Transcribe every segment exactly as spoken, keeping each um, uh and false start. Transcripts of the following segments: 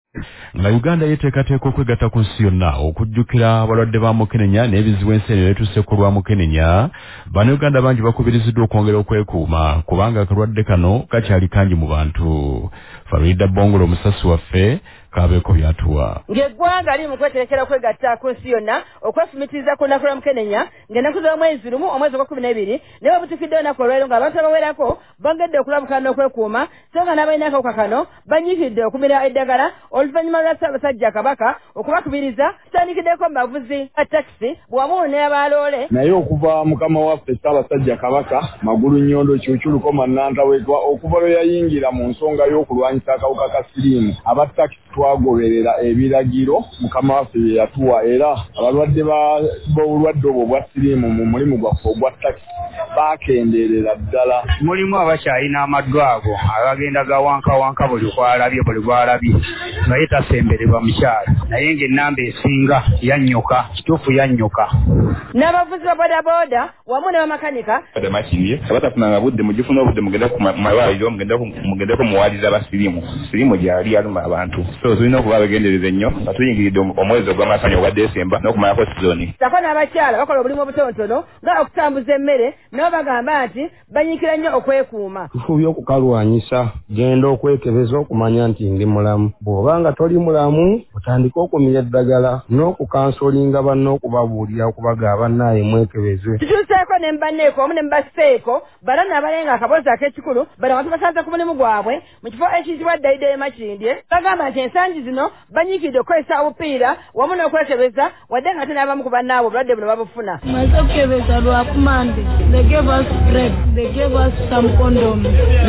nga Uganda yeteekateeka okwegatta ku nsi yonna okujjukira abalwadde ba Mukenenya n'ebizibu ensi etuuse ku lwa Mukenenya. Bannayuganda bangi bakubiriziddwa okwongera okwekuuma kubanga akalwadde kano kakyali kangi mu bantu. Farida Bongolo omusasi waffe kabeeko byatuwa. Ng'eggwanga liri mu kweterekera okwegatta ku nsi yonna okwefumitiriza ku lunaku lwa Mukenenya ng'ennaku z'omwezi lumu omwezi ogwa kkumi n'ebiri ne bwe butuukidde olunaku olwaleero ng'abantu abawerako bongedde okulabukana n'okwekuuma so nga n'abalina akawuka kano banyiikidde okumira eddagala oluvannyuma lwa Ssaabasajja Kabaka okubakubiriza kitandikiddeko mu bavuzi ba takisi bwamu n'abaloole. Naye okuva mukama waffe Ssaabasajja Kabaka Magulu Nnyondo Kyukyuluko Mannantawetwa okuva lwe yayingira mu nsonga y'okulwanyisa akawuka ka siriimu abatakisi twagoberera ebiragiro mukama waffe bye yatuwa era abalwadde b'obulwadde obwo obwa siriimu mu mulimu gwaffe ogwa takisi bakendeerera ddala. Mulimu abakyalina amaddu ago abagenda gawankawanka buli kwalabye buli gwalabye naye tasembererwa mukyala naye ng'ennamba esinga yannyuka kituufu yannyuka. N'abavuzi ba bodaboda wamu ne bamakanika badamakindye abatafunanga budde mugifuna obudde mugenda ku malwaliro mugendeko muwaliriza abasiriimu siriimu gyali aluma abantu so tulina okuba abagendereza ennyo nga tuyingiridde omwezi ogw'amasanyo ogwa Desemba n'okumalako sizoni. Sako n'abakyala bakola obulimu obutonotono nga okutambuza emmere nabo bagamba nti banyiikira nnyo okwekuuma. Tufuubye okukalwanyisa genda okwekebeza okumanya nti ndi mulamu. Bw'obanga toli mulamu otandika okumira eddagala n'okukansolinga banno okubabuulira okubaga bannaaye mwekebeze. Tutuuseeko ne mbanneeko omu ne mbasseeko bano n'abalenga akaboozi ak'ekikulu bano nga tubasanze ku mulimu gwabwe mu kifo ekiyitibwa Ddayidde Makindye bagamba nti ensangi zino banyiikidde okukozesa obupiira wamu n'okwekebeza wadde nga tenabamu ku bannaabwe obulwadde buno babufuna. Maze okukebeza lwa kumande. They gave us bread, they gave us some condoms.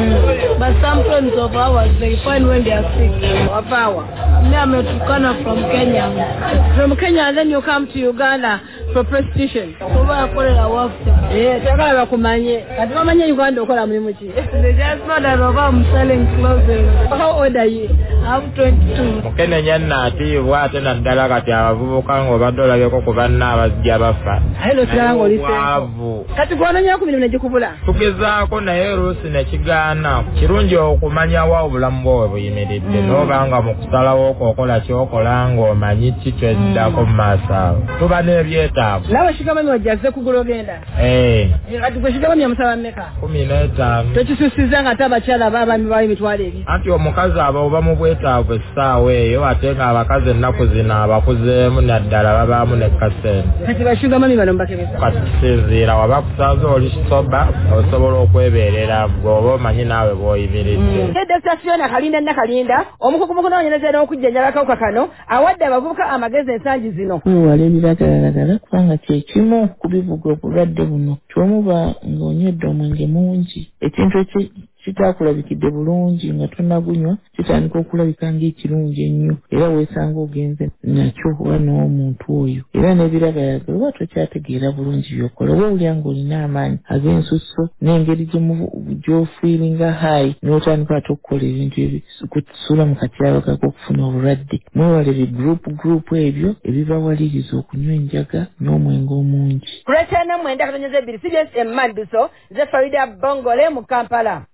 Mm. But some friends of ours, they find when they are sick. Of our? Me, I'm a Tukana from Kenya. From Kenya, and then you come to Uganda for prostitution. So I call it a work. Yeah, Takala Bakumanye. But Mamanya Uganda, Kola Mimuchi. They just know that I'm selling clothes. How old are you? I'm twenty-two. Kenya nati wate na ndala kati abavubuka ngo badola yoko kubanna abajja bafa. Hello trango lisengo. Kati gwana nyako bino negikubula. Tugezaako naye Rusi ne kigaana. Kirungi okumanya wa obulamu bwo buyimiridde n'obanga mu kusalawo okola kyokola ng'omanyi kikyeddako mu maaso awo. Tuba n'ebyetaago. Nawe shikamami wajjaze kugula ogenda? Eh. Kati gwe shikamami yamusaba mmeka? Kumi n'etaano. Tekisusiza nga ate abakyala baabami bawa emitwalo ebiri. Anti omukazi aba oba mu bwetaavu essaawa eyo ate nga abakazi ennaku zino abakuzeemu naddala babaamu ne kasente. Kati bashikamami bano mbakebeza? Kati kisinziira waba kusaza oli soba osobola okwebeerera bw'oba omanyi naawe bw'oyimiridde. Dokita Fiona Kalinda Nakalinda omukugu mu kunoonyereza n'okujjanjaba akawuka kano awadde abavubuka amagezi ensangi zino. Wewale ebiragalalagala kubanga kye kimu ku bivuga obulwadde buno kyomuba ng'onywedde omwenge mungi ekintu kitakulabikidde bulungi nga tonagunywa kitandika okulabika ng'ekirungi ennyo era weesanga ogenze nakyo oba n'omuntu oyo era n'ebiragalalagala oba tokyategeera bulungi by'okola oba olya ng'olina amaanyi ag'ensusso n'engeri gy'ofiiringa hayi n'otandika ate okukola ebintu ebikusuula mu katyabaga k'okufuna obulwadde. Mwewale bigurupu gurupu ebyo ebibawaliriza okunywa enjaga n'omwenge omungi. Ku lw'ekyenda mwenda katonnyeza ebbiri C B S Emmadduso ze Farida Bongole mu Kampala.